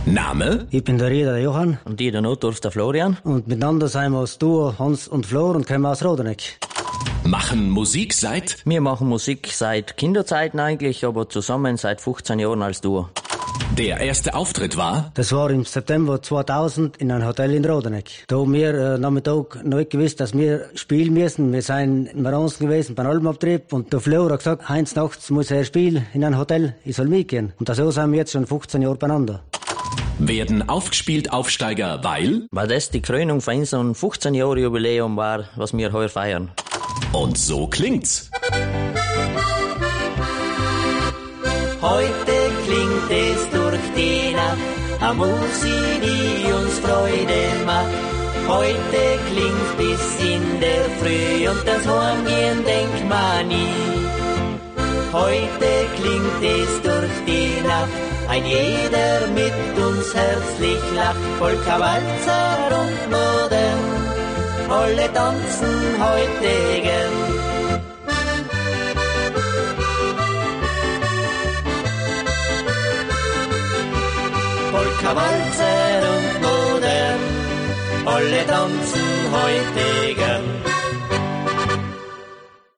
Name? Ich bin der Rieder, der Johann. Und ich, der Notdorf, der Florian. Und miteinander sind wir das Duo Hans und Flor und kommen aus Rodeneck. Machen Musik seit? Wir machen Musik seit Kinderzeiten eigentlich, aber zusammen seit 15 Jahren als Duo. Der erste Auftritt war? Das war im September 2000 in einem Hotel in Rodeneck. Da haben wir Nachmittag nicht gewusst, dass wir spielen müssen. Wir sind in Maransen gewesen beim Albenabtrieb und der Flor hat gesagt, Heinz nachts muss er spielen in einem Hotel, ich soll mitgehen. Und so sind wir jetzt schon 15 Jahre beieinander. Werden aufgespielt Aufsteiger, weil? Weil das die Krönung von unserem 15-Jahre-Jubiläum war, was wir heuer feiern. Und so klingt's. Heute klingt es durch die Nacht, eine Musik, die uns Freude macht. Heute klingt bis in der Früh und das Heimgehen denkt man nie. Heute klingt es durch die Nacht, ein jeder mit uns herzlich lacht. Polka, Walzer und modern, alle tanzen heute gern. Polka, Walzer und modern, alle tanzen heute gern.